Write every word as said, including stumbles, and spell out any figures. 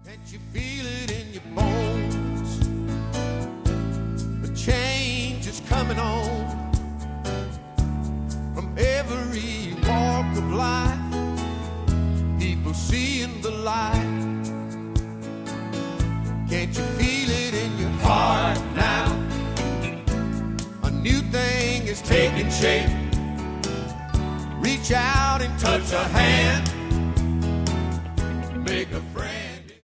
You feel it in your bones. The change is coming on from every walk of life. People seeing the light. Can't you feel it in your heart now? A new thing is taking shape. Reach out and touch a hand.